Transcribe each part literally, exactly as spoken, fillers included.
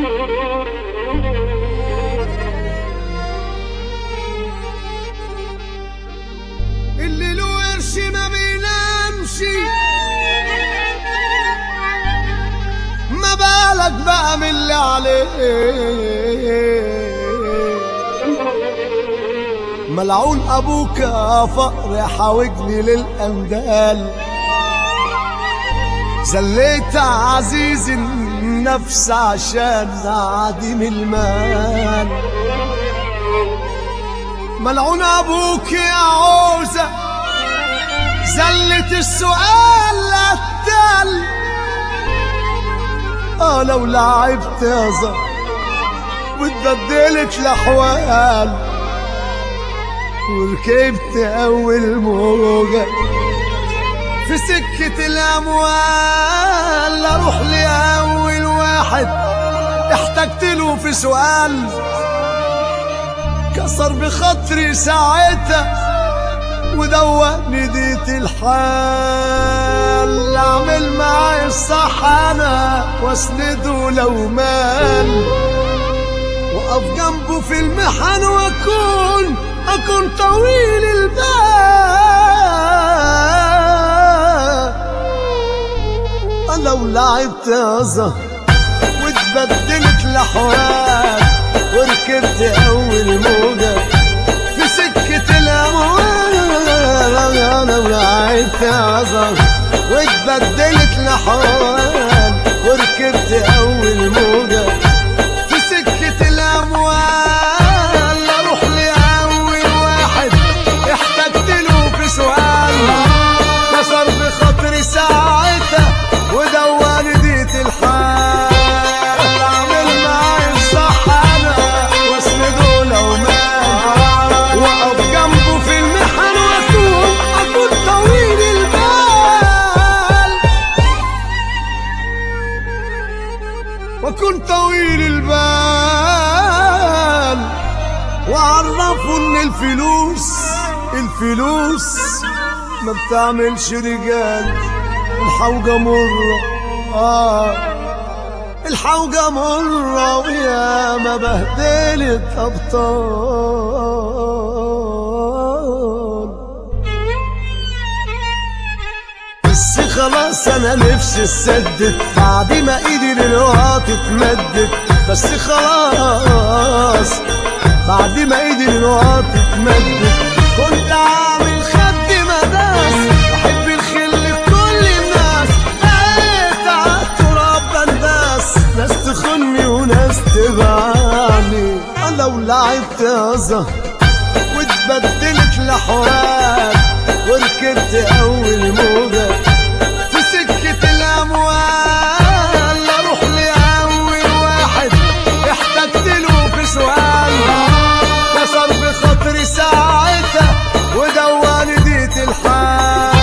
اللي له قرش ما بينامش، ما بالك بقى من اللي عليه. ملعون ابوك يا فقر حاوجني للاندال، زليت عزيز النفس عشان عديم المال. ملعون ابوك يا عوزة زلت السؤال للتل. اه لو لعبت يا زهر واتبدلت الاحوال، وركبت اول موجة في سكة الاموال، اروح لاول واحد احتجت له في سؤال، كسر بخاطري ساعتها ودوقني ديت الحال. اعمل معاي الصح انا واسنده لو مال، واقف جنبه في المحن واكون اكون طويل البال. لو لعبت يا زهر واتبدلت الاحوال، وركبت اول موجة في سكة الاموال. لو لعبت يا زهر واتبدلت الاحوال، وركبت اول موجة في سكة الاموال، اروح لاول واحد احتجت له في سؤال، كسر بخاطري ساعتها ودواني ديت الحال. اعمل معاي الصح انا واسنده لو مال، واقف جنبه في المحن واكون اكون طويل البال، واكون طويل البال. وعرفوا ان الفلوس الفلوس ما بتعملش رجال. الحوجة مرة آه الحوجة مرة ويا ما بهدلت أبطال. بس خلاص أنا نفسي اتسدد بعد ما إيدي للوقت اتمدت. بس خلاص بعد ما إيدي للوقت اتمدت، كنت عامل خد مداس بحب الخل لكل الناس، بقيت عالتراب بنداس، ناس تخني وناس تبعني. لو لعبت يا زهر واتبدلت الاحوال، وركبت اول موجة في سكة الاموال، اروح لاول واحد احتجت له في سؤال، كسر بخاطري ساعتها ودواني ديت الحال.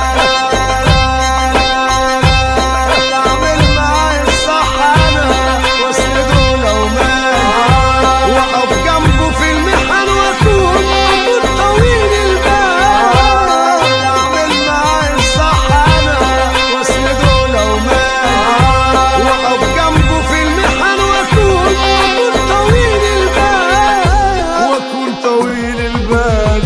اعمل معاي الصح انا واسنده لو مال، واقف جنبه في المحن واكون اكون طويل البال. اعمل معاي الصح انا واسنده لو مال، واقف جنبه في المحن واكون اكون طويل البال، واكون طويل البال.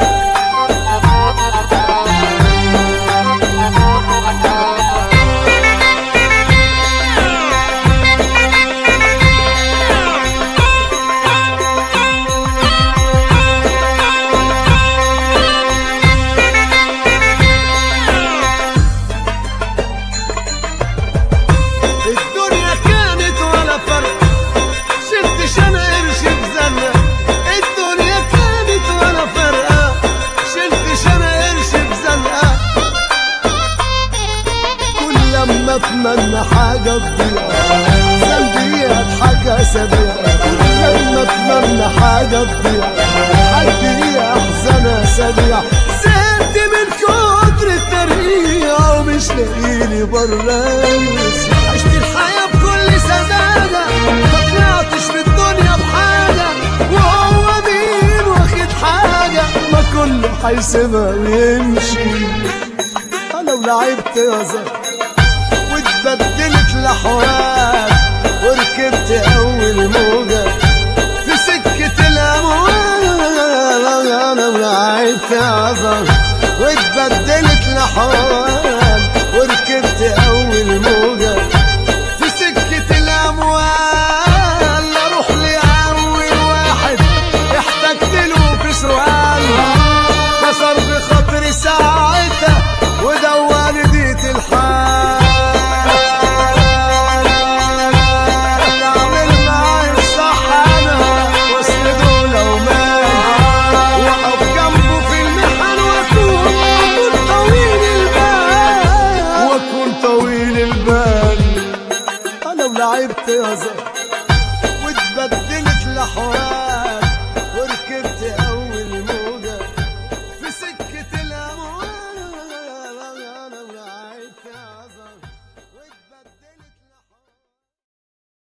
الدنيا كانت ولا فرق، شلتش انا قرش في زنقة. الدنيا كانت ولا فرقة، شلتش انا قرش في زنقة. كل لما اتمنى حاجة تضيع قلبي اضحك اسابيع. كل لما اتمنى حاجة تضيع قلبي احزن اسابيع. زهقت من كتر الترقيع ومش لاقيلي برانس. عشت الحياة بكل سذاجة، ما طلعتش في الدنيا بحاجة، وهو مين واخد حاجة؟ ما كله هيسيبها ويمشي. لو لعبت يا زهر واتبدلت الاحوال، وركبت تهزر واتبدلت لحوار